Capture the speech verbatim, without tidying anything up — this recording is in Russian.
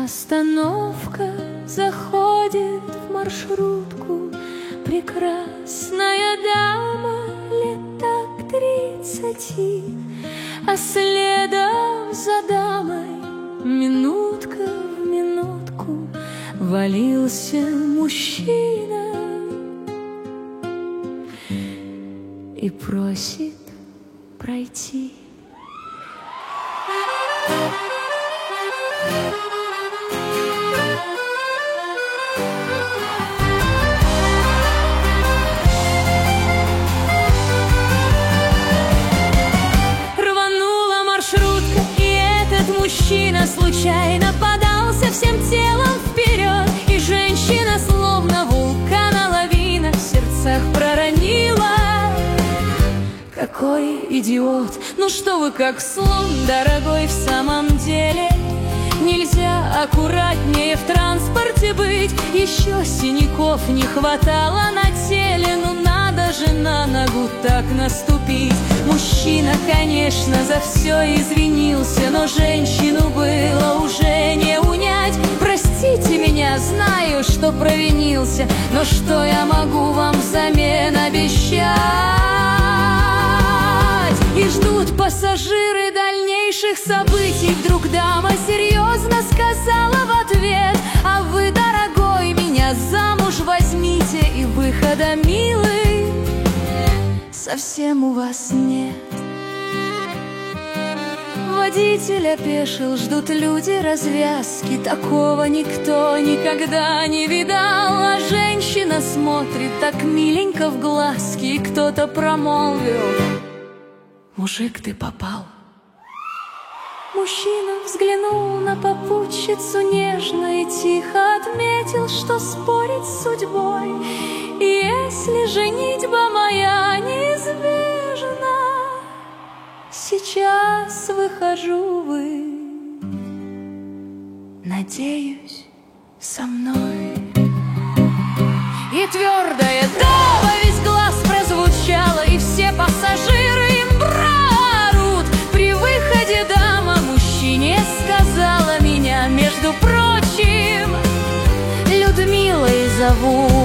Остановка, заходит в маршрутку прекрасная дама лет так тридцати, а следом за дамой минутка в минутку валился мужчина и просит пройти. Рванула маршрутка, и этот мужчина случайно подался всем телом вперед, и женщина, словно вулкана лавина, в сердцах проронила: какой идиот! Ну что вы как слон, дорогой, в самом деле нельзя аккуратнее в транспорте быть. Еще синяков не хватало на теле, ну надо же на ногу так наступить. Мужчина, конечно, за все извинился, но женщину было уже не унять. Простите меня, знаю, что провинился, но что я могу вам взамен обещать? И ждут пассажиры дальнейших событий. Вдруг дама серьезно сказала в ответ: а вы, дорогой, меня замуж возьмите, и выхода, милый, совсем у вас нет. Водитель опешил, ждут люди развязки. Такого никто никогда не видал. А женщина смотрит так миленько в глазки, и кто-то промолвил: мужик, ты попал. Мужчина взглянул на попутчицу нежно и тихо отметил, что спорить с судьбой. И если женитьба моя неизбежна, сейчас выхожу, вы, надеюсь, со мной. И твердое «да» во весь глаз прозвучало, и все пассажиры им проорут. При выходе дама мужчине сказала: меня, между прочим, Людмилой зовут.